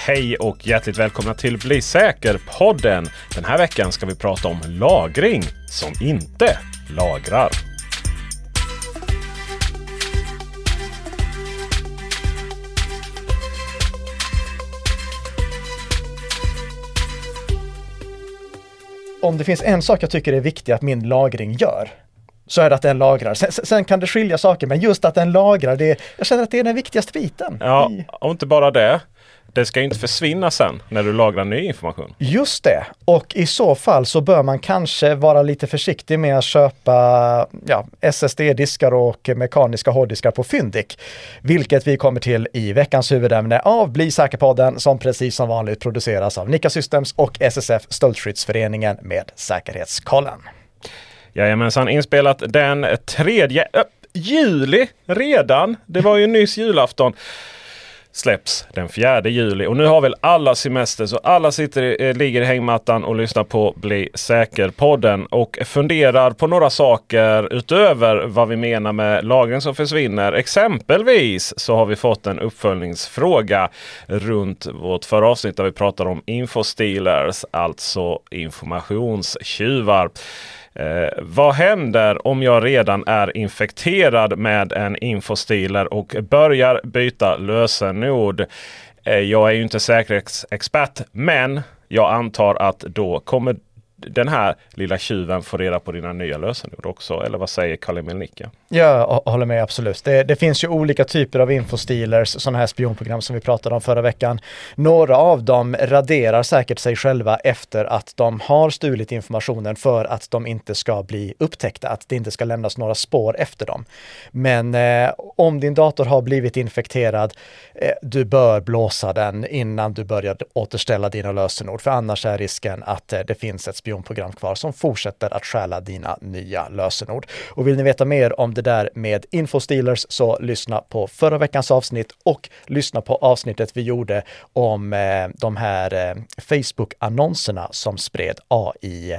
Hej och hjärtligt välkomna till Bli säker-podden. Den här veckan ska vi prata om lagring som inte lagrar. Om det finns en sak jag tycker är viktig att min lagring gör, så är det att den lagrar. Sen kan det skilja saker, men just att den lagrar, jag känner att det är den viktigaste biten. Ja, och inte bara det. Det ska inte försvinna sen när du lagrar ny information. Just det. Och i så fall så bör man kanske vara lite försiktig med att köpa SSD-diskar och mekaniska hårddiskar på Fyndik. Vilket vi kommer till i veckans huvudämne av Bli säker-podden, som precis som vanligt produceras av Nika Systems och SSF Stöldskyddsföreningen med Säkerhetskollen. Jajamensan, inspelat den 3 juli redan. Det var ju nyss julafton. Släpps den 4 juli. Och nu har väl alla semester, så alla ligger i hängmattan och lyssnar på Bli säker-podden och funderar på några saker utöver vad vi menar med lagring som försvinner. Exempelvis så har vi fått en uppföljningsfråga runt vårt förra avsnitt där vi pratar om infostealers, alltså informationstjuvar. Vad händer om jag redan är infekterad med en infostealer och börjar byta lösenord? Jag är ju inte säkerhetsexpert, men jag antar att då kommer den här lilla tjuven få reda på dina nya lösenord också. Eller vad säger Karl-Emil Nicka? Jag håller med, absolut. Det finns ju olika typer av infostealers, sådana här spionprogram som vi pratade om förra veckan. Några av dem raderar säkert sig själva efter att de har stulit informationen för att de inte ska bli upptäckta, att det inte ska lämnas några spår efter dem. Men om din dator har blivit infekterad, du bör blåsa den innan du börjar återställa dina lösenord, för annars är risken att det finns ett spionprogram kvar som fortsätter att stjäla dina nya lösenord. Och vill ni veta mer om det där med infostealers, så lyssna på förra veckans avsnitt och lyssna på avsnittet vi gjorde om de här Facebook-annonserna som spred AI.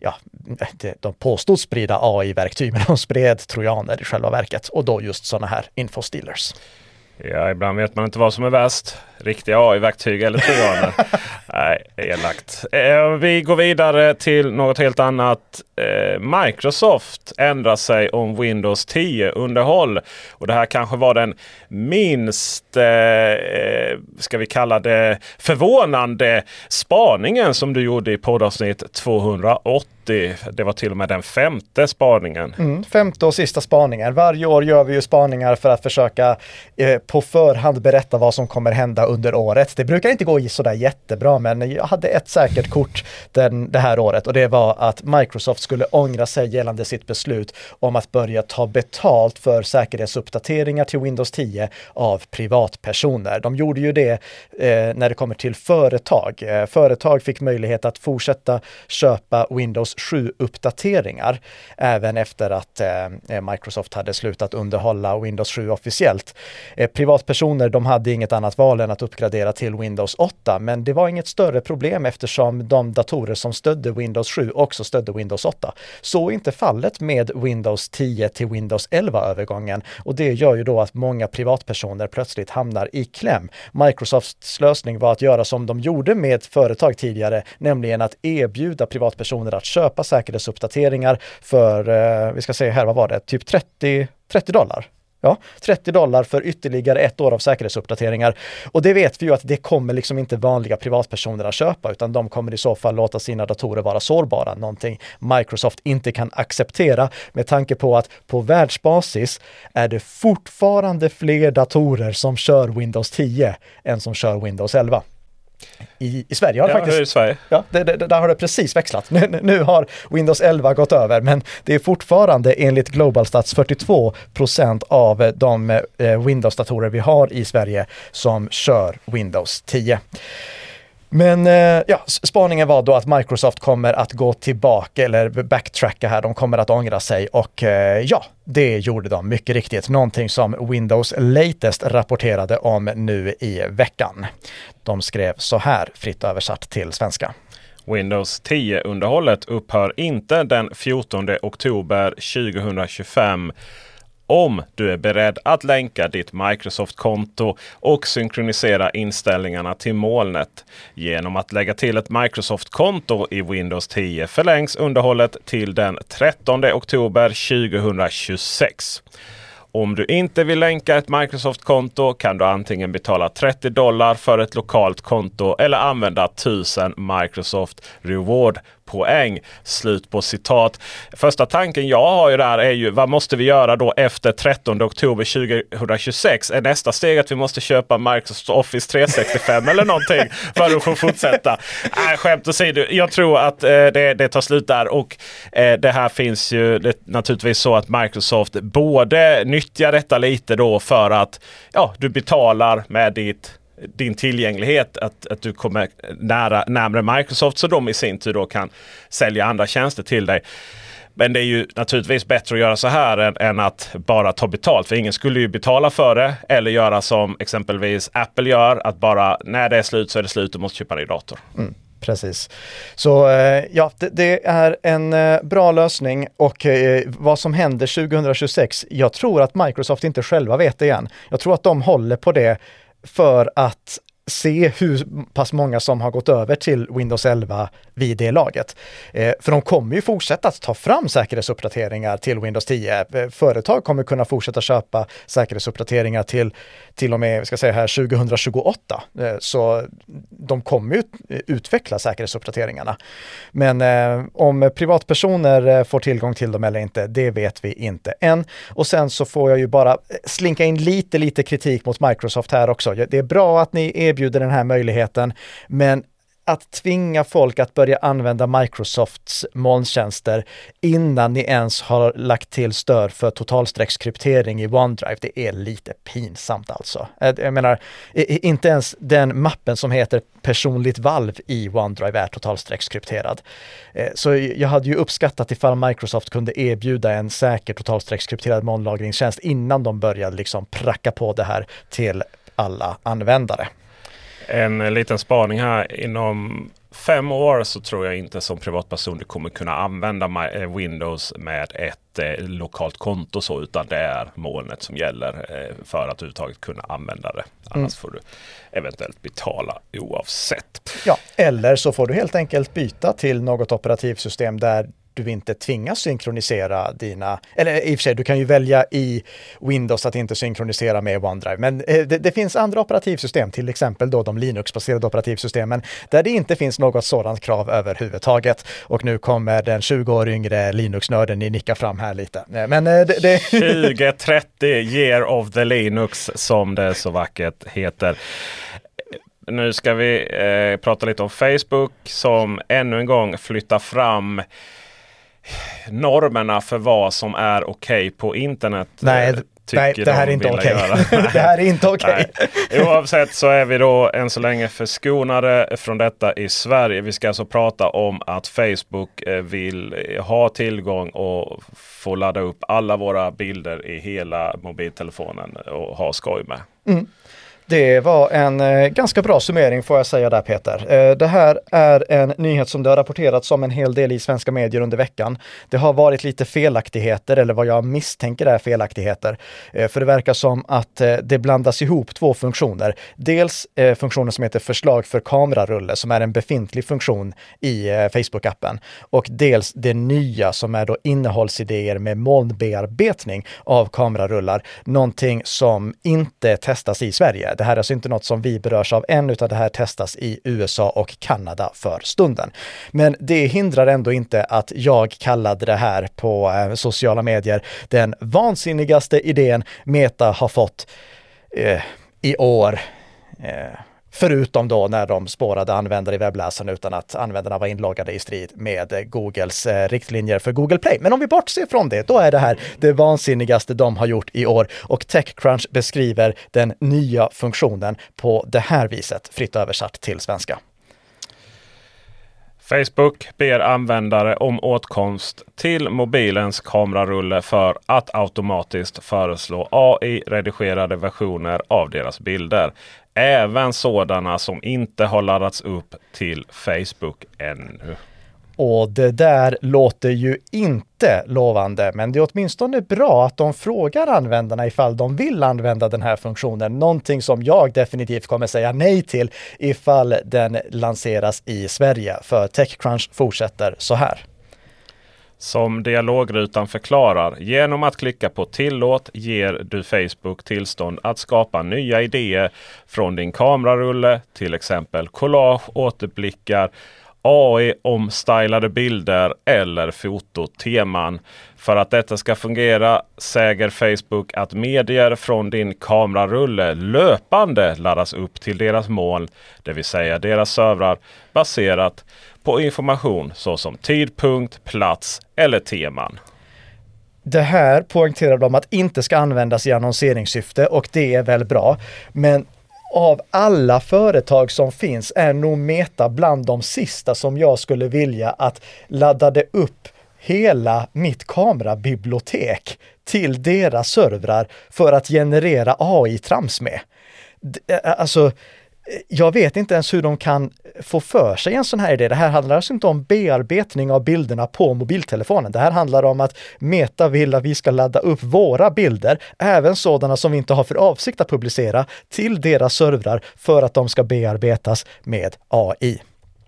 De påstod sprida AI-verktyg, men de spred trojaner i själva verket, och då just sådana här infostealers. Ja, ibland vet man inte vad som är värst. Riktiga AI-verktyg eller trojaner. Nej, elakt. Vi går vidare till något helt annat. Microsoft ändrar sig om Windows 10-underhåll. Och det här kanske var den minst, ska vi kalla det, förvånande spaningen som du gjorde i poddavsnitt 280. Det var till och med den 5:e spaningen. 5:e och sista spaningen. Varje år gör vi ju spaningar för att försöka på förhand berätta vad som kommer hända under året. Det brukar inte gå så där jättebra, men jag hade ett säkert kort det här året, och det var att Microsoft skulle ångra sig gällande sitt beslut om att börja ta betalt för säkerhetsuppdateringar till Windows 10 av privatpersoner. De gjorde ju det när det kommer till företag. Företag fick möjlighet att fortsätta köpa Windows 7-uppdateringar även efter att Microsoft hade slutat underhålla Windows 7 officiellt. Privatpersoner, de hade inget annat val än att uppgradera till Windows 8, men det var inget större problem eftersom de datorer som stödde Windows 7 också stödde Windows 8. Så är inte fallet med Windows 10 till Windows 11-övergången, och det gör ju då att många privatpersoner plötsligt hamnar i kläm. Microsofts lösning var att göra som de gjorde med företag tidigare, nämligen att erbjuda privatpersoner att köpa säkerhetsuppdateringar för, vi ska se här, vad var det? Typ $30. Ja, $30 för ytterligare 1 år av säkerhetsuppdateringar. Och det vet vi ju att det kommer liksom inte vanliga privatpersoner att köpa, utan de kommer i så fall låta sina datorer vara sårbara. Någonting Microsoft inte kan acceptera, med tanke på att på världsbasis är det fortfarande fler datorer som kör Windows 10 än som kör Windows 11. I Sverige har det faktiskt... i Sverige. Ja, där har det precis växlat. Nu har Windows 11 gått över, men det är fortfarande enligt Globalstats 42% av de Windows-datorer vi har i Sverige som kör Windows 10. Men spaningen var då att Microsoft kommer att gå tillbaka eller backtracka här. De kommer att ångra sig, och det gjorde de mycket riktigt. Någonting som Windows Latest rapporterade om nu i veckan. De skrev så här, fritt översatt till svenska. Windows 10-underhållet upphör inte den 14 oktober 2025 om du är beredd att länka ditt Microsoft-konto och synkronisera inställningarna till molnet. Genom att lägga till ett Microsoft-konto i Windows 10 förlängs underhållet till den 13 oktober 2026. Om du inte vill länka ett Microsoft-konto kan du antingen betala $30 för ett lokalt konto eller använda 1000 Microsoft Reward-poäng. Slut på citat. Första tanken jag har ju där är ju, vad måste vi göra då efter 13 oktober 2026? Är nästa steg att vi måste köpa Microsoft Office 365 eller någonting för att få fortsätta? Skämt åsido, jag tror att det tar slut där, och det här finns ju naturligtvis så att Microsoft både nyttjar detta lite då för att du betalar med din tillgänglighet, att du kommer närmare Microsoft, så de i sin tur då kan sälja andra tjänster till dig. Men det är ju naturligtvis bättre att göra så här än att bara ta betalt. För ingen skulle ju betala för det, eller göra som exempelvis Apple gör, att bara när det är slut så är det slut, du måste köpa en ny dator. Precis. Så det är en bra lösning, och vad som händer 2026, jag tror att Microsoft inte själva vet det än. Jag tror att de håller på det för att se hur pass många som har gått över till Windows 11 vid det laget. För de kommer ju fortsätta att ta fram säkerhetsuppdateringar till Windows 10. Företag kommer kunna fortsätta köpa säkerhetsuppdateringar till och med, vi ska säga här, 2028. Så de kommer ju utveckla säkerhetsuppdateringarna. Men om privatpersoner får tillgång till dem eller inte, det vet vi inte än. Och sen så får jag ju bara slinka in lite kritik mot Microsoft här också. Det är bra att ni erbjuder den här möjligheten, men att tvinga folk att börja använda Microsofts molntjänster innan ni ens har lagt till stöd för totalstreckskryptering i OneDrive, det är lite pinsamt alltså. Jag menar, inte ens den mappen som heter personligt valv i OneDrive är totalstreckskrypterad. Så jag hade ju uppskattat ifall Microsoft kunde erbjuda en säker totalstreckskrypterad molnlagringstjänst innan de började liksom pracka på det här till alla användare. En liten spaning här. Inom 5 år så tror jag inte som privatperson du kommer kunna använda Windows med ett lokalt konto så, utan det är molnet som gäller för att överhuvudtaget kunna använda det. Annars får du eventuellt betala oavsett. Ja, eller så får du helt enkelt byta till något operativsystem där du inte tvingas synkronisera dina, eller i och för sig, du kan ju välja i Windows att inte synkronisera med OneDrive, men det finns andra operativsystem, till exempel då de Linux-baserade operativsystemen, där det inte finns något sådant krav överhuvudtaget. Och nu kommer den 20 år yngre Linux-nörden nicka fram här lite. Men 2030 Year of the Linux, som det så vackert heter. Nu ska vi prata lite om Facebook, som ännu en gång flyttar fram normerna för vad som är okej på internet. Nej, det här är inte okej. Det här är inte okej. Oavsett så är vi då än så länge förskonade från detta i Sverige. Vi ska alltså prata om att Facebook vill ha tillgång och få ladda upp alla våra bilder i hela mobiltelefonen och ha skoj med. Det var en ganska bra summering, får jag säga där, Peter. Det här är en nyhet som det har rapporterats om en hel del i svenska medier under veckan. Det har varit lite felaktigheter, eller vad jag misstänker är felaktigheter. För det verkar som att det blandas ihop 2 funktioner. Dels funktionen som heter förslag för kamerarulle, som är en befintlig funktion i Facebook-appen. Och dels det nya som är då innehållsidéer med molnbearbetning av kamerarullar. Någonting som inte testas i Sverige. Det här är alltså inte något som vi berörs av än, utan det här testas i USA och Kanada för stunden. Men det hindrar ändå inte att jag kallade det här på sociala medier den vansinnigaste idén Meta har fått i år. Förutom då när de spårade användare i webbläsaren utan att användarna var inloggade i strid med Googles riktlinjer för Google Play. Men om vi bortser från det, då är det här det vansinnigaste de har gjort i år. Och TechCrunch beskriver den nya funktionen på det här viset, fritt översatt till svenska. Facebook ber användare om åtkomst till mobilens kamerarulle för att automatiskt föreslå AI-redigerade versioner av deras bilder. Även sådana som inte har laddats upp till Facebook ännu. Och det där låter ju inte lovande, men det är åtminstone bra att de frågar användarna ifall de vill använda den här funktionen. Någonting som jag definitivt kommer säga nej till ifall den lanseras i Sverige. För TechCrunch fortsätter så här. Som dialogrutan förklarar, genom att klicka på tillåt ger du Facebook tillstånd att skapa nya idéer från din kamerarulle, till exempel collage, återblickar, AI-omstylade bilder eller fototeman. För att detta ska fungera säger Facebook att medier från din kamerarulle löpande laddas upp till deras moln, det vill säga deras servrar, baserat på information såsom tidpunkt, plats eller teman. Det här poängterar de att inte ska användas i annonseringssyfte och det är väl bra. Men av alla företag som finns är nog Meta bland de sista som jag skulle vilja att laddade upp hela mitt kamerabibliotek till deras servrar för att generera AI-trams med. Alltså, jag vet inte ens hur de kan få för sig en sån här idé. Det här handlar alltså inte om bearbetning av bilderna på mobiltelefonen. Det här handlar om att Meta vill att vi ska ladda upp våra bilder, även sådana som vi inte har för avsikt att publicera, till deras servrar för att de ska bearbetas med AI.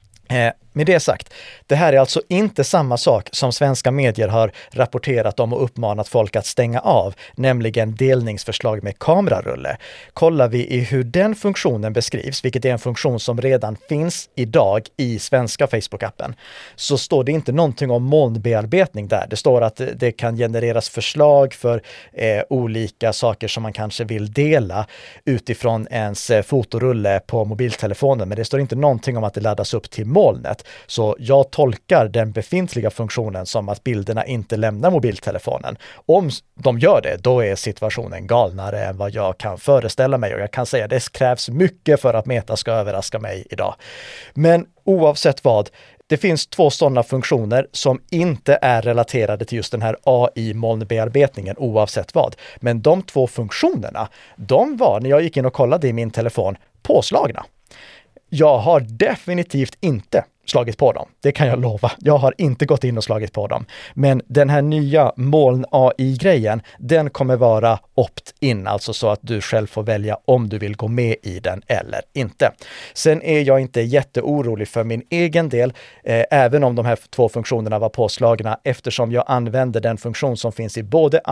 Med det sagt, det här är alltså inte samma sak som svenska medier har rapporterat om och uppmanat folk att stänga av, nämligen delningsförslag med kamerarulle. Kollar vi i hur den funktionen beskrivs, vilket är en funktion som redan finns idag i svenska Facebook-appen, så står det inte någonting om molnbearbetning där. Det står att det kan genereras förslag för olika saker som man kanske vill dela utifrån ens fotorulle på mobiltelefonen, men det står inte någonting om att det laddas upp till molnet. Så jag tolkar den befintliga funktionen som att bilderna inte lämnar mobiltelefonen. Om de gör det, då är situationen galnare än vad jag kan föreställa mig. Och jag kan säga att det krävs mycket för att Meta ska överraska mig idag. Men oavsett vad, det finns 2 sådana funktioner som inte är relaterade till just den här AI-molnbearbetningen oavsett vad. Men de 2 funktionerna, de var, när jag gick in och kollade i min telefon, påslagna. Jag har definitivt inte slagit på dem. Det kan jag lova. Jag har inte gått in och slagit på dem. Men den här nya moln-AI-grejen, den kommer vara opt-in, alltså så att du själv får välja om du vill gå med i den eller inte. Sen är jag inte jätteorolig för min egen del, även om de här 2 funktionerna var påslagna, eftersom jag använder den funktion som finns i både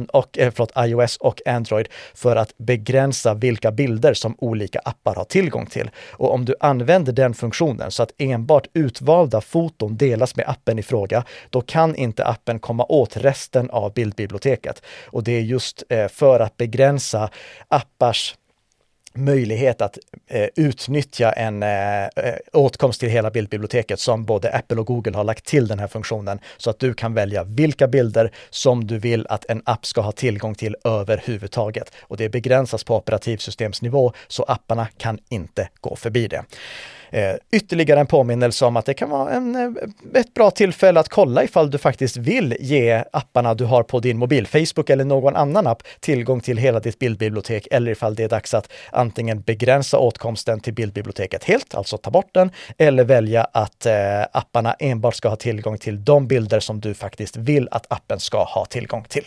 iOS och Android för att begränsa vilka bilder som olika appar har tillgång till. Och om du använder den funktionen så att enbart utvalda foton delas med appen i fråga, då kan inte appen komma åt resten av bildbiblioteket. Och det är just för att begränsa appars möjlighet att utnyttja en åtkomst till hela bildbiblioteket som både Apple och Google har lagt till den här funktionen, så att du kan välja vilka bilder som du vill att en app ska ha tillgång till överhuvudtaget. Och det begränsas på operativsystemsnivå, så apparna kan inte gå förbi det. Ytterligare en påminnelse om att det kan vara ett bra tillfälle att kolla ifall du faktiskt vill ge apparna du har på din mobil, Facebook eller någon annan app, tillgång till hela ditt bildbibliotek, eller ifall det är dags att antingen begränsa åtkomsten till bildbiblioteket helt, alltså ta bort den, eller välja att apparna enbart ska ha tillgång till de bilder som du faktiskt vill att appen ska ha tillgång till.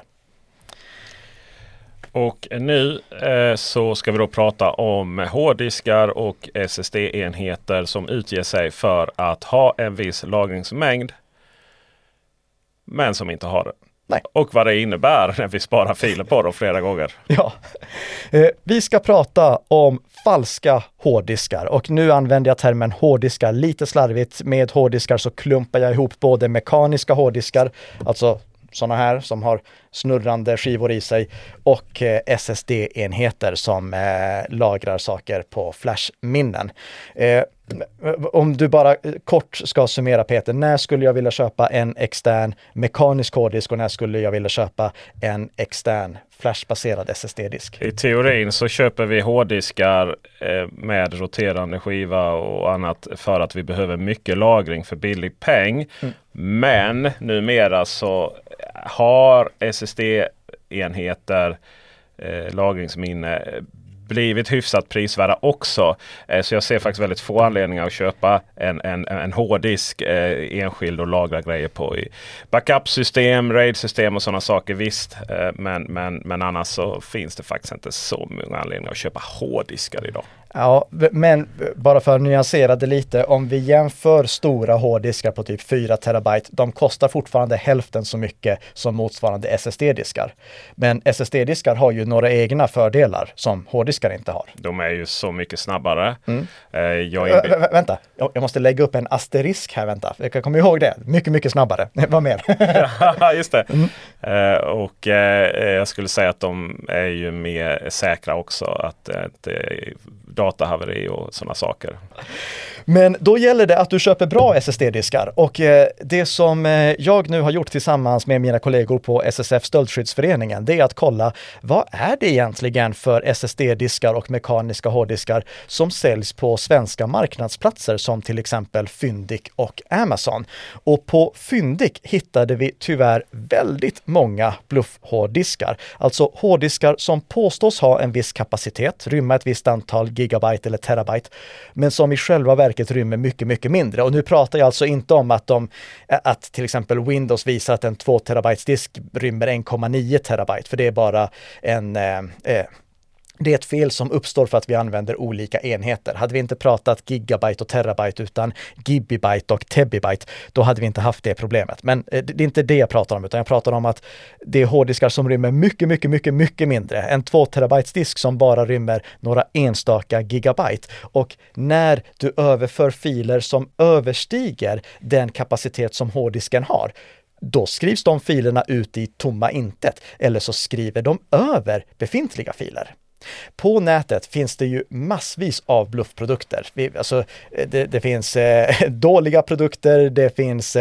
Och nu så ska vi då prata om hårddiskar och SSD-enheter som utger sig för att ha en viss lagringsmängd, men som inte har det. Nej. Och vad det innebär när vi sparar filer på dem flera gånger. Ja, vi ska prata om falska hårddiskar, och nu använder jag termen hårddiskar lite slarvigt. Med hårddiskar så klumpar jag ihop både mekaniska hårddiskar, alltså sådana här som har snurrande skivor i sig, och SSD-enheter som lagrar saker på flashminnen. Om du bara kort ska summera, Peter, när skulle jag vilja köpa en extern mekanisk hårddisk och när skulle jag vilja köpa en extern flashbaserad SSD-disk? I teorin så köper vi hårddiskar med roterande skiva och annat för att vi behöver mycket lagring för billig peng. Men numera så har SSD-enheter lagringsminne blivit hyfsat prisvärda också. Så jag ser faktiskt väldigt få anledningar att köpa en hårddisk enskild och lagra grejer på i backup-system, RAID-system och sådana saker. Visst, men annars så finns det faktiskt inte så många anledningar att köpa hårddiskar idag. Ja, men bara för att nyansera det lite, om vi jämför stora hårddiskar på typ 4 terabyte, de kostar fortfarande hälften så mycket som motsvarande SSD-diskar. Men SSD-diskar har ju några egna fördelar som hårddiskar inte har. De är ju så mycket snabbare. Vänta, jag måste lägga upp en asterisk här, vänta. Jag kommer ihåg det. Mycket snabbare. Vad mer? Ja, just det. Och jag skulle säga att de är ju mer säkra också. Att datahaveri och sådana saker. Men då gäller det att du köper bra SSD-diskar och det som jag nu har gjort tillsammans med mina kollegor på SSF Stöldskyddsföreningen, det är att kolla vad är det egentligen för SSD-diskar och mekaniska hårddiskar som säljs på svenska marknadsplatser som till exempel Fyndik och Amazon. Och på Fyndik hittade vi tyvärr väldigt många bluffhårddiskar, alltså hårddiskar som påstås ha en viss kapacitet, rymma ett visst antal gigabyte eller terabyte, men som i själva verket rymmer mycket mindre. Och nu pratar jag alltså inte om att till exempel Windows visar att en 2 terabytes disk rymmer 1,9 terabyte, för det är bara det är ett fel som uppstår för att vi använder olika enheter. Hade vi inte pratat gigabyte och terabyte utan gibibyte och tebibyte, då hade vi inte haft det problemet. Men det är inte det jag pratar om, utan jag pratar om att det är hårddiskar som rymmer mycket mindre. En 2 terabytes disk som bara rymmer några enstaka gigabyte. Och när du överför filer som överstiger den kapacitet som hårddisken har, då skrivs de filerna ut i tomma intet, eller så skriver de över befintliga filer. På nätet finns det ju massvis av bluffprodukter. Det finns dåliga produkter, det finns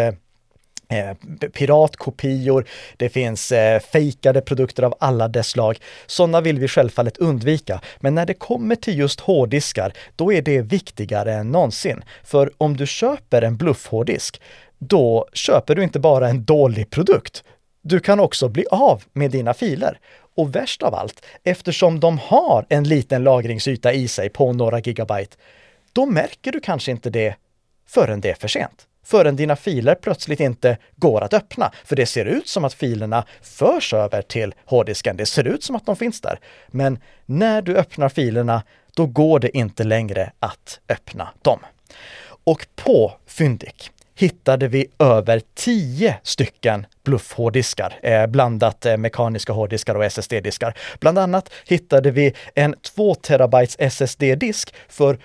piratkopior, det finns fejkade produkter av alla dess slag. Sådana vill vi självfallet undvika. Men när det kommer till just hårddiskar, då är det viktigare än någonsin. För om du köper en bluffhårddisk, då köper du inte bara en dålig produkt. Du kan också bli av med dina filer. Och värst av allt, eftersom de har en liten lagringsyta i sig på några gigabyte, då märker du kanske inte det förrän det är för sent. Förrän dina filer plötsligt inte går att öppna. För det ser ut som att filerna förs över till hårddisken. Det ser ut som att de finns där. Men när du öppnar filerna, då går det inte längre att öppna dem. Och på Fyndik hittade vi över 10 stycken bluffhårddiskar, blandat mekaniska hårddiskar och SSD-diskar. Bland annat hittade vi en 2 terabytes SSD-disk för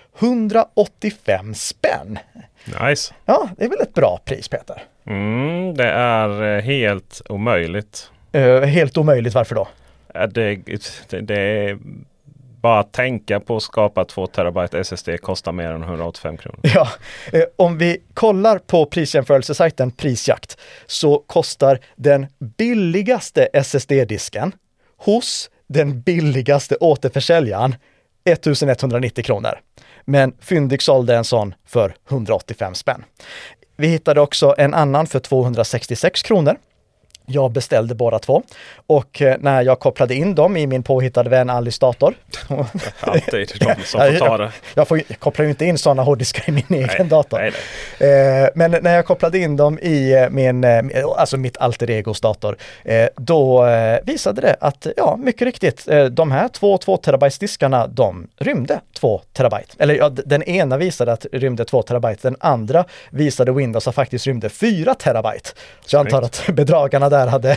185 spänn. Nice. Ja, det är väl ett bra pris, Peter? Det är helt omöjligt. Helt omöjligt, varför då? Det är bara att tänka på att skapa 2 terabyte SSD kostar mer än 185 kronor. Ja, om vi kollar på prisjämförelsesajten Prisjakt, så kostar den billigaste SSD-disken hos den billigaste återförsäljaren 1190 kronor. Men Fyndik sålde en sån för 185 spänn. Vi hittade också en annan för 266 kronor. Jag beställde båda två och när jag kopplade in dem i min påhittade vän Alice dator. Alltid de som får ta det. Jag kopplar ju inte in sådana hårddiskar i min egen dator. Nej. Men när jag kopplade in dem i mitt alter egos dator, då visade det att mycket riktigt, de här 2 terabytes diskarna, de rymde 2 terabyte. Eller den ena visade att rymde 2 terabyte, den andra visade Windows att faktiskt rymde 4 terabyte. Så jag antar att bedragarna där hade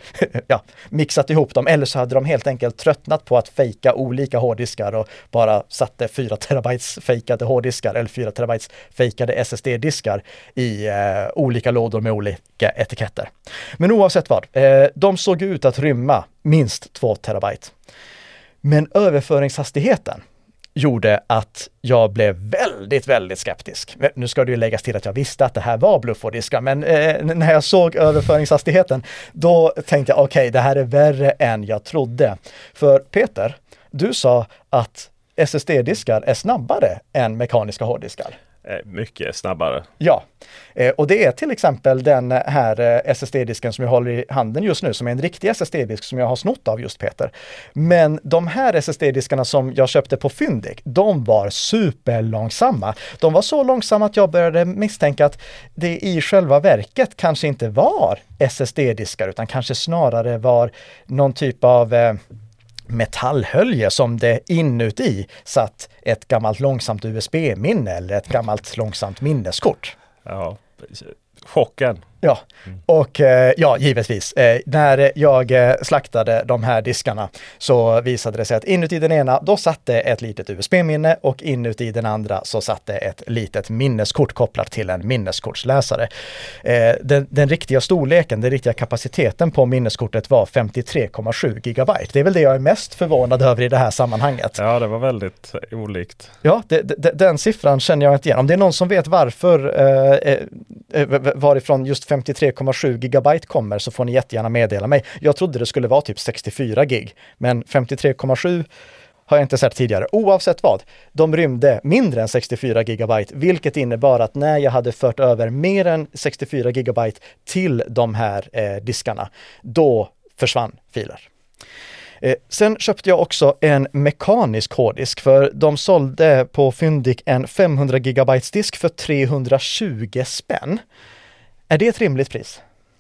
mixat ihop dem, eller så hade de helt enkelt tröttnat på att fejka olika hårddiskar och bara satte 4 terabytes fejkade hårddiskar eller 4 terabytes fejkade SSD-diskar i olika lådor med olika etiketter. Men oavsett vad, de såg ut att rymma minst 2 terabyte. Men överföringshastigheten gjorde att jag blev väldigt skeptisk. Nu ska det ju läggas till att jag visste att det här var bluffhårddiskar, men när jag såg överföringshastigheten, då tänkte jag okej, det här är värre än jag trodde. För Peter, du sa att SSD-diskar är snabbare än mekaniska hårddiskar. Mycket snabbare. Ja, och det är till exempel den här SSD-disken som jag håller i handen just nu, som är en riktig SSD-disk som jag har snott av just Peter. Men de här SSD-diskarna som jag köpte på Fyndik, de var superlångsamma. De var så långsamma att jag började misstänka att det i själva verket kanske inte var SSD-diskar, utan kanske snarare var någon typ av metallhölje som det inuti satt ett gammalt långsamt USB-minne eller ett gammalt långsamt minneskort. Ja, chocken. Ja, och ja, givetvis. När jag slaktade de här diskarna så visade det sig att inuti den ena, då satte ett litet USB-minne och inuti den andra så satte ett litet minneskort kopplat till en minneskortsläsare. Den riktiga storleken, den riktiga kapaciteten på minneskortet var 53,7 gigabyte. Det är väl det jag är mest förvånad över i det här sammanhanget. Ja, det var väldigt olikt. Ja, den siffran känner jag inte igen. Om det är någon som vet varifrån just 53,7 gigabyte kommer så får ni jättegärna meddela mig. Jag trodde det skulle vara typ 64 gig, men 53,7 har jag inte sett tidigare. Oavsett vad, de rymde mindre än 64 gigabyte, vilket innebar att när jag hade fört över mer än 64 gigabyte till de här diskarna, då försvann filer. Sen köpte jag också en mekanisk hårddisk, för de sålde på Fyndik en 500 gigabytes disk för 320 spänn. Är det ett rimligt pris?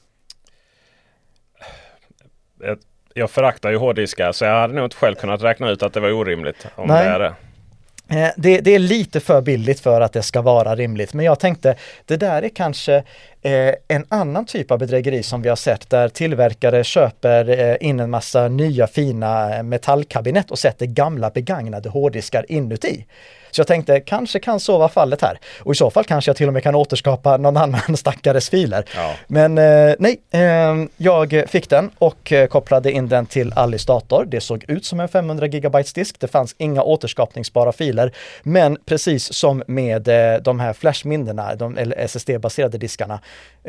Jag föraktar ju hårddiskar, så jag hade nog inte själv kunnat räkna ut att det var orimligt. Om Nej. det är det. Det är lite för billigt för att det ska vara rimligt, men jag tänkte det där är kanske en annan typ av bedrägeri som vi har sett, där tillverkare köper in en massa nya fina metallkabinett och sätter gamla begagnade hårddiskar inuti. Så jag tänkte, kanske kan så vara fallet här. Och i så fall kanske jag till och med kan återskapa någon annan stackares filer. Ja. Men nej, jag fick den och kopplade in den till Alice dator. Det såg ut som en 500 gigabytes disk. Det fanns inga återskapningsbara filer. Men precis som med de här flashminnena, eller SSD-baserade diskarna,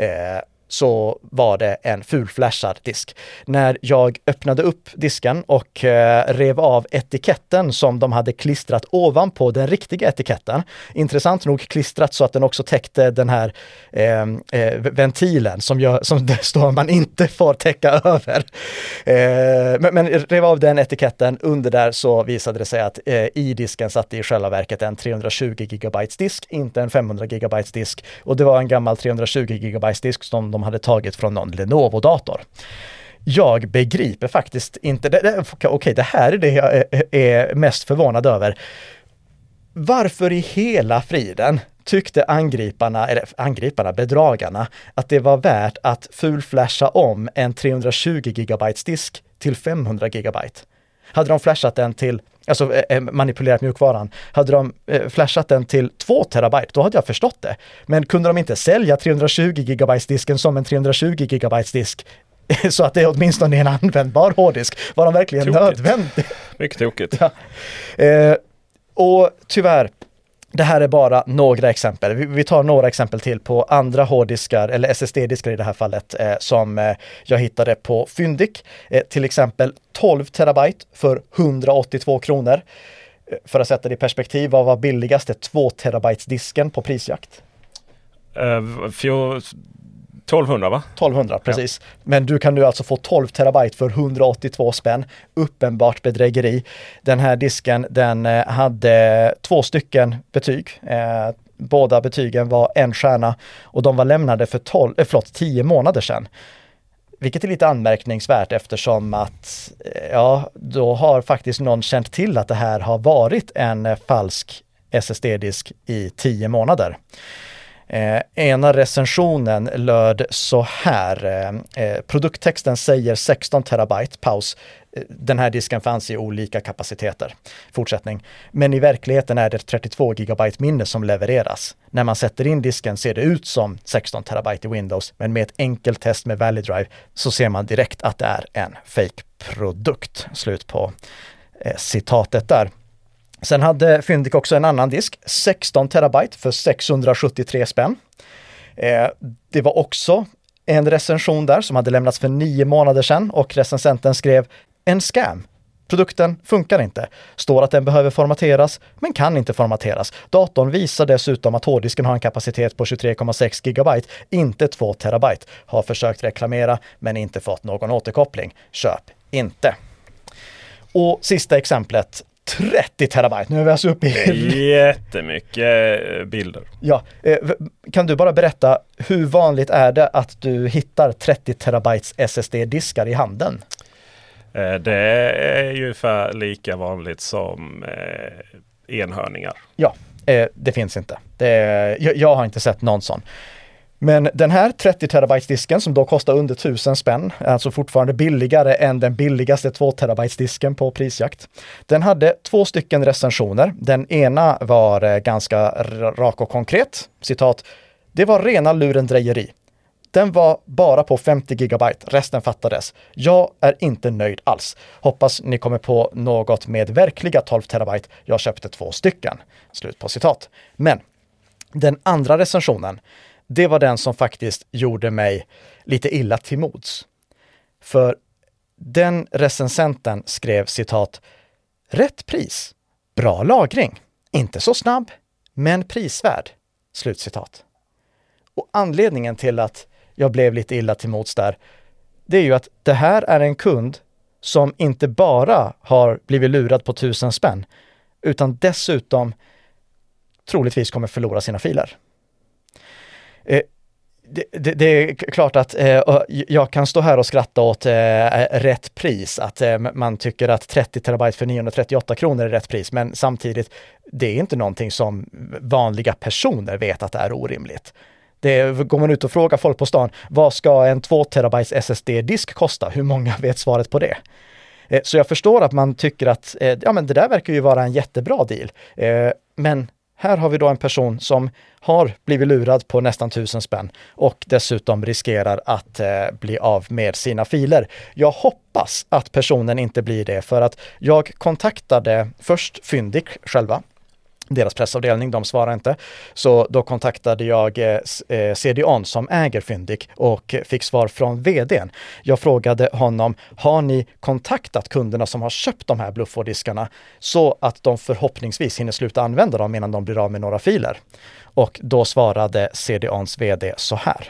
så var det en fulflashad disk. När jag öppnade upp disken och rev av etiketten som de hade klistrat ovanpå den riktiga etiketten, intressant nog klistrat så att den också täckte den här ventilen som det står man inte får täcka över. Men rev av den etiketten, under där så visade det sig att i disken satt i själva verket en 320 gigabytes disk, inte en 500 gigabytes disk, och det var en gammal 320 gigabytes disk som de hade tagit från någon Lenovo-dator. Jag begriper faktiskt inte, det här är det jag är mest förvånad över. Varför i hela friden tyckte bedragarna, att det var värt att fulflasha om en 320 gigabytes disk till 500 gigabyte? Hade de flashat den till, alltså manipulerat mjukvaran, hade de flashat den till 2 terabyte, då hade jag förstått det. Men kunde de inte sälja 320 gigabytes disken som en 320 gigabytes disk så att det åtminstone är en användbar hårddisk? Var de verkligen nödvändiga? Mycket tokigt. Ja. Och tyvärr, det här är bara några exempel. Vi tar några exempel till på andra hårddiskar, eller SSD-diskar i det här fallet, som jag hittade på Fyndik. Till exempel 12 terabyte för 182 kronor. För att sätta det i perspektiv, vad var billigast? 2 terabytes disken på prisjakt? 1200 va? 1200, precis. Ja. Men du kan nu alltså få 12 terabyte för 182 spänn. Uppenbart bedrägeri. Den här disken, den hade 2 stycken betyg. Båda betygen var 1 stjärna och de var lämnade för 10 månader sedan. Vilket är lite anmärkningsvärt, eftersom att då har faktiskt någon känt till att det här har varit en falsk SSD-disk i 10 månader. Ena recensionen löd så här. Produkttexten säger 16 terabyte paus. Den här disken fanns i olika kapaciteter. Fortsättning. Men i verkligheten är det 32 gigabyte minne som levereras. När man sätter in disken ser det ut som 16 terabyte i Windows, men med ett enkelt test med ValiDrive så ser man direkt att det är en fake-produkt. Slut på citatet där. Sen hade Fyndik också en annan disk, 16 terabyte för 673 spänn. Det var också en recension där som hade lämnats för 9 månader sedan och recensenten skrev en scam. Produkten funkar inte. Står att den behöver formateras, men kan inte formateras. Datorn visar dessutom att hårddisken har en kapacitet på 23,6 gigabyte, inte 2 terabyte. Har försökt reklamera, men inte fått någon återkoppling. Köp inte. Och sista exemplet, 30 terabyte. Nu är vi alltså uppe i... Jättemycket bilder. Ja, kan du bara berätta, hur vanligt är det att du hittar 30 terabytes SSD-diskar i handeln? Det är ju ungefär lika vanligt som enhörningar. Ja, det finns inte. Jag har inte sett någon sån. Men den här 30 terabytes disken som då kostar under 1000 spänn, är alltså fortfarande billigare än den billigaste 2 terabytes disken på Prisjakt. Den hade 2 stycken recensioner. Den ena var ganska rak och konkret. Citat: "Det var rena lurendrejeri. Den var bara på 50 gigabyte, resten fattades. Jag är inte nöjd alls. Hoppas ni kommer på något med verkliga 12 terabyte. Jag köpte 2 stycken." Slut på citat. Men den andra recensionen, det var den som faktiskt gjorde mig lite illa till mods. För den recensenten skrev citat: "Rätt pris, bra lagring, inte så snabb, men prisvärd." Slutcitat. Och anledningen till att jag blev lite illa till mods där, det är ju att det här är en kund som inte bara har blivit lurad på 1000 spänn, utan dessutom troligtvis kommer förlora sina filer. Det är klart att jag kan stå här och skratta åt rätt pris, att man tycker att 30 terabyte för 938 kronor är rätt pris, men samtidigt, det är inte någonting som vanliga personer vet att det är orimligt. Går man ut och frågar folk på stan, vad ska en 2 terabytes SSD-disk kosta? Hur många vet svaret på det? Så jag förstår att man tycker att men det där verkar ju vara en jättebra deal. Men här har vi då en person som har blivit lurad på nästan 1000 spänn och dessutom riskerar att bli av med sina filer. Jag hoppas att personen inte blir det, för att jag kontaktade först Fyndiq själva. Deras pressavdelning, de svarar inte. Så då kontaktade jag CDON som äger Fyndiq och fick svar från vdn. Jag frågade honom, har ni kontaktat kunderna som har köpt de här bluffordiskarna så att de förhoppningsvis hinner sluta använda dem innan de blir av med några filer? Och då svarade CDONs vd så här.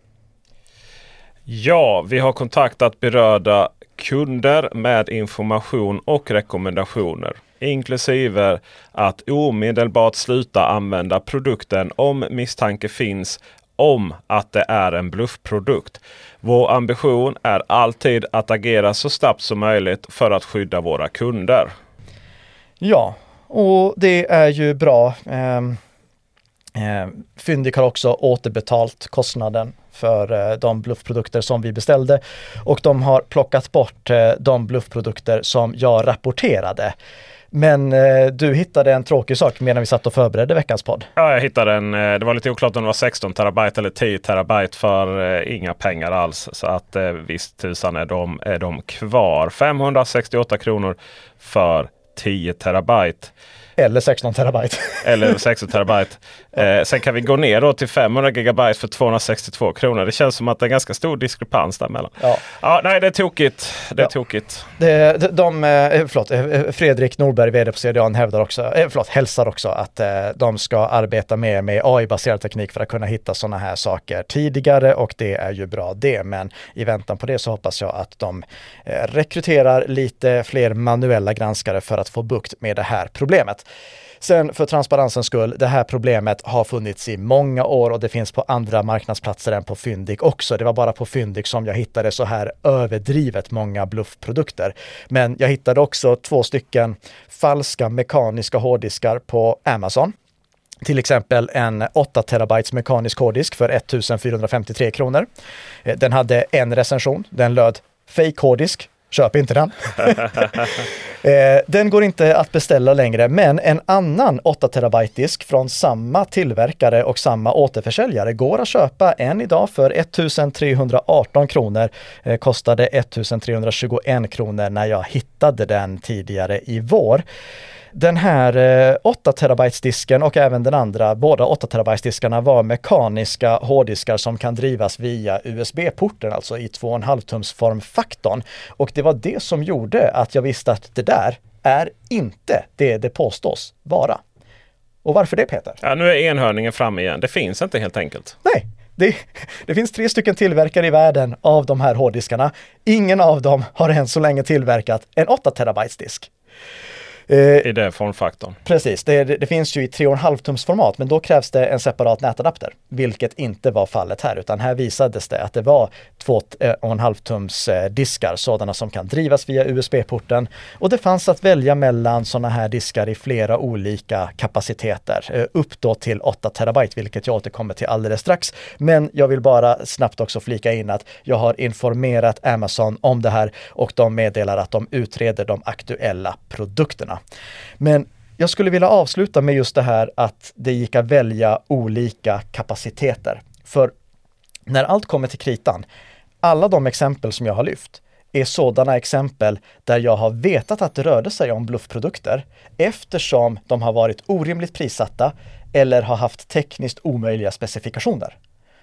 Ja, vi har kontaktat berörda kunder med information och rekommendationer, inklusive att omedelbart sluta använda produkten om misstanke finns om att det är en bluffprodukt. Vår ambition är alltid att agera så snabbt som möjligt för att skydda våra kunder. Ja, och det är ju bra. Fyndiq har också återbetalt kostnaden för de bluffprodukter som vi beställde, och de har plockat bort de bluffprodukter som jag rapporterade. Men du hittade en tråkig sak medan vi satt och förberedde veckans podd. Ja, jag hittade det var lite oklart om det var 16 terabyte eller 10 terabyte för inga pengar alls. Så att visst tusan är de kvar. 568 kronor för 10 terabyte. Eller 16 terabyte. Eller 16 terabyte. Sen kan vi gå ner då till 500 gigabyte för 262 kronor. Det känns som att det är ganska stor diskrepans däremellan. Ja, nej, det är tokigt. Det är tokigt. Fredrik Norberg, vd på CDON, hälsar också att de ska arbeta mer med AI-baserad teknik för att kunna hitta sådana här saker tidigare, och det är ju bra det. Men i väntan på det så hoppas jag att de rekryterar lite fler manuella granskare för att få bukt med det här problemet. Sen för transparensens skull, det här problemet har funnits i många år och det finns på andra marknadsplatser än på Fyndiq också. Det var bara på Fyndiq som jag hittade så här överdrivet många bluffprodukter. Men jag hittade också 2 stycken falska mekaniska hårddiskar på Amazon. Till exempel en 8 terabytes mekanisk hårddisk för 1453 kronor. Den hade en recension, den löd fake hårddisk. Köp inte den. Den går inte att beställa längre, men en annan 8 terabyte disk från samma tillverkare och samma återförsäljare går att köpa än idag för 1318 kronor. Kostade 1321 kronor när jag hittade den tidigare i vår. Den här 8 terabytes disken och även den andra, båda 8 terabytes diskarna var mekaniska hårddiskar som kan drivas via USB-porten, alltså i 2,5 tums formfaktorn. Och det var det som gjorde att jag visste att det där är inte det påstås vara. Och varför det, Peter? Ja, nu är enhörningen framme igen. Det finns inte helt enkelt. Nej, det finns 3 stycken tillverkare i världen av de här hårddiskarna. Ingen av dem har än så länge tillverkat en 8 terabytes disk. I det formfaktorn. Precis, det finns ju i 3,5 tums format, men då krävs det en separat nätadapter, vilket inte var fallet här, utan här visades det att det var 2,5 tums diskar, sådana som kan drivas via USB-porten, och det fanns att välja mellan sådana här diskar i flera olika kapaciteter, upp då till 8 terabyte, vilket jag återkommer till alldeles strax. Men jag vill bara snabbt också flika in att jag har informerat Amazon om det här och de meddelar att de utreder de aktuella produkterna. Men jag skulle vilja avsluta med just det här att det gick att välja olika kapaciteter. För när allt kommer till kritan, alla de exempel som jag har lyft är sådana exempel där jag har vetat att det rörde sig om bluffprodukter eftersom de har varit orimligt prissatta eller har haft tekniskt omöjliga specifikationer.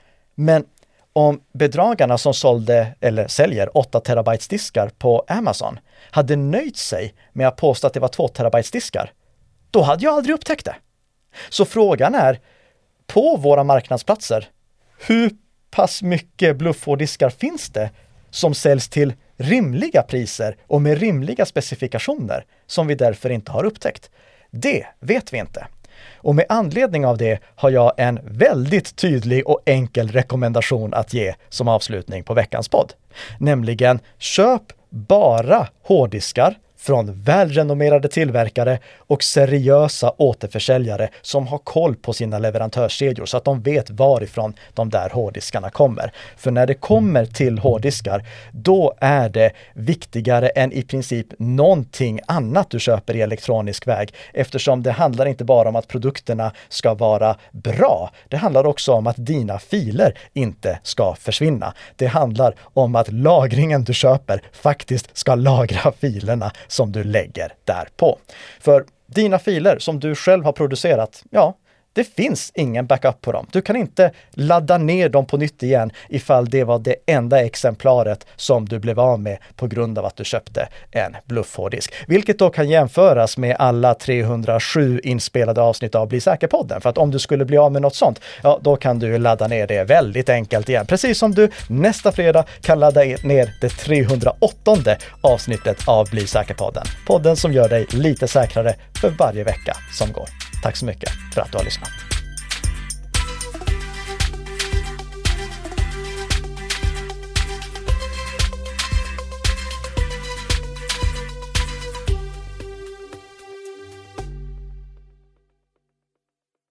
Men om bedragarna som sålde eller säljer 8 terabytes diskar på Amazon hade nöjt sig med att påstå att det var 2 terabytes diskar, då hade jag aldrig upptäckt det. Så frågan är, på våra marknadsplatser, hur pass mycket bluffhårddiskar finns det som säljs till rimliga priser och med rimliga specifikationer som vi därför inte har upptäckt? Det vet vi inte. Och med anledning av det har jag en väldigt tydlig och enkel rekommendation att ge som avslutning på veckans podd. Nämligen, köp bara hårddiskar från välrenommerade tillverkare och seriösa återförsäljare som har koll på sina leverantörskedjor så att de vet varifrån de där hårddiskarna kommer. För när det kommer till hårddiskar, då är det viktigare än i princip någonting annat du köper i elektronisk väg, eftersom det handlar inte bara om att produkterna ska vara bra. Det handlar också om att dina filer inte ska försvinna. Det handlar om att lagringen du köper faktiskt ska lagra filerna som du lägger där på. För dina filer som du själv har producerat, ja, det finns ingen backup på dem. Du kan inte ladda ner dem på nytt igen ifall det var det enda exemplaret som du blev av med på grund av att du köpte en bluffhårddisk. Vilket då kan jämföras med alla 307 inspelade avsnitt av Bli säker-podden. För att om du skulle bli av med något sånt, ja, då kan du ladda ner det väldigt enkelt igen. Precis som du nästa fredag kan ladda ner det 308:e avsnittet av Bli säker-podden. Podden som gör dig lite säkrare för varje vecka som går. Tack så mycket för att du har lyssnat.